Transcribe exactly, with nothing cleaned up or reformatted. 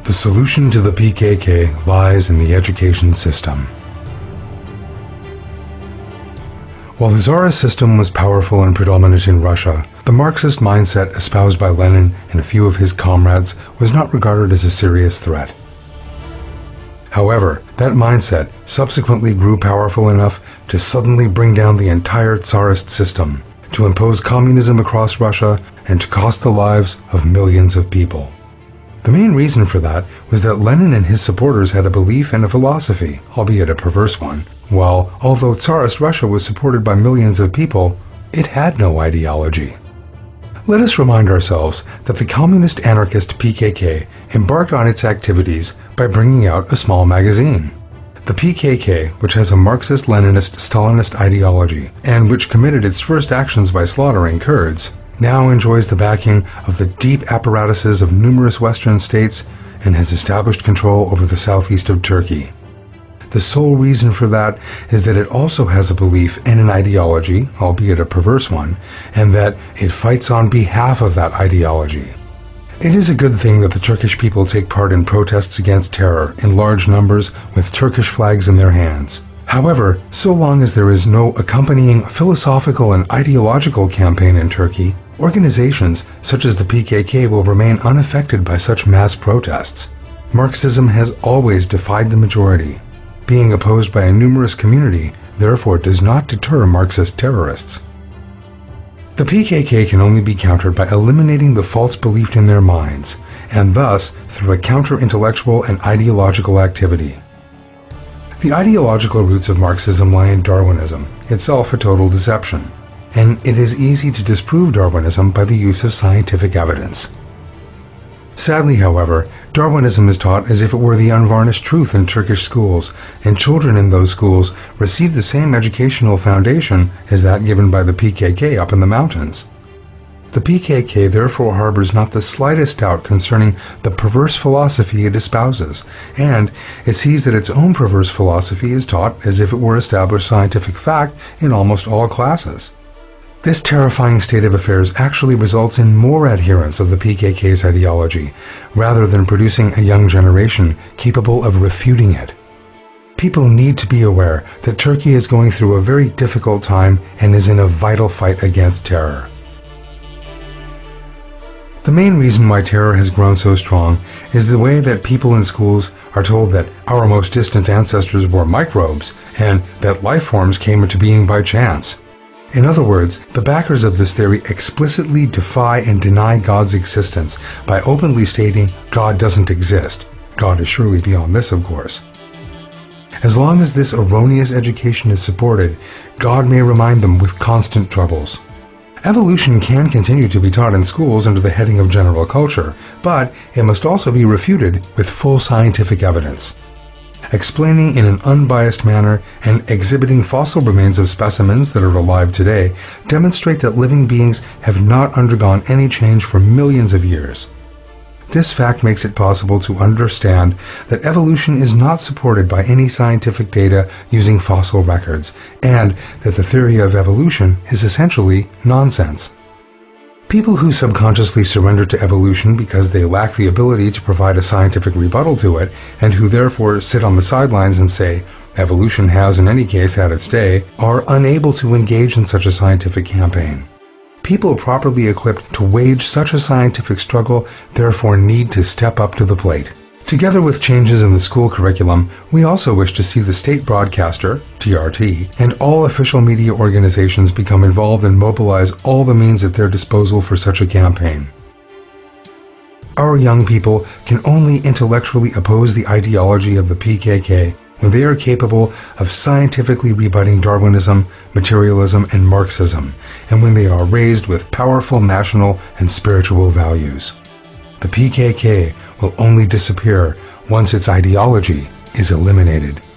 The solution to the P K K lies in the education system. While the Tsarist system was powerful and predominant in Russia, the Marxist mindset espoused by Lenin and a few of his comrades was not regarded as a serious threat. However, that mindset subsequently grew powerful enough to suddenly bring down the entire Tsarist system, to impose communism across Russia, and to cost the lives of millions of people. The main reason for that was that Lenin and his supporters had a belief and a philosophy, albeit a perverse one, while, although Tsarist Russia was supported by millions of people, it had no ideology. Let us remind ourselves that the communist anarchist P K K embarked on its activities by bringing out a small magazine. The P K K, which has a Marxist-Leninist-Stalinist ideology, and which committed its first actions by slaughtering Kurds, now enjoys the backing of the deep apparatuses of numerous Western states and has established control over the southeast of Turkey. The sole reason for that is that it also has a belief and an ideology, albeit a perverse one, and that it fights on behalf of that ideology. It is a good thing that the Turkish people take part in protests against terror in large numbers with Turkish flags in their hands. However, so long as there is no accompanying philosophical and ideological campaign in Turkey, organizations such as the P K K will remain unaffected by such mass protests. Marxism has always defied the majority. Being opposed by a numerous community, therefore, does not deter Marxist terrorists. The P K K can only be countered by eliminating the false belief in their minds, and thus through a counter-intellectual and ideological activity. The ideological roots of Marxism lie in Darwinism, itself a total deception, and it is easy to disprove Darwinism by the use of scientific evidence. Sadly, however, Darwinism is taught as if it were the unvarnished truth in Turkish schools, and children in those schools receive the same educational foundation as that given by the P K K up in the mountains. The P K K therefore harbors not the slightest doubt concerning the perverse philosophy it espouses, and it sees that its own perverse philosophy is taught as if it were established scientific fact in almost all classes. This terrifying state of affairs actually results in more adherents of the P K K's ideology, rather than producing a young generation capable of refuting it. People need to be aware that Turkey is going through a very difficult time and is in a vital fight against terror. The main reason why terror has grown so strong is the way that people in schools are told that our most distant ancestors were microbes and that life forms came into being by chance. In other words, the backers of this theory explicitly defy and deny God's existence by openly stating God doesn't exist. God is surely beyond this, of course. As long as this erroneous education is supported, God may remind them with constant troubles. Evolution can continue to be taught in schools under the heading of general culture, but it must also be refuted with full scientific evidence. Explaining in an unbiased manner and exhibiting fossil remains of specimens that are alive today demonstrate that living beings have not undergone any change for millions of years. This fact makes it possible to understand that evolution is not supported by any scientific data using fossil records, and that the theory of evolution is essentially nonsense. People who subconsciously surrender to evolution because they lack the ability to provide a scientific rebuttal to it, and who therefore sit on the sidelines and say, evolution has in any case had its day, are unable to engage in such a scientific campaign. People properly equipped to wage such a scientific struggle therefore need to step up to the plate. Together with changes in the school curriculum, we also wish to see the state broadcaster, T R T, and all official media organizations become involved and mobilize all the means at their disposal for such a campaign. Our young people can only intellectually oppose the ideology of the P K K when they are capable of scientifically rebutting Darwinism, materialism, and Marxism, and when they are raised with powerful national and spiritual values. The P K K will only disappear once its ideology is eliminated.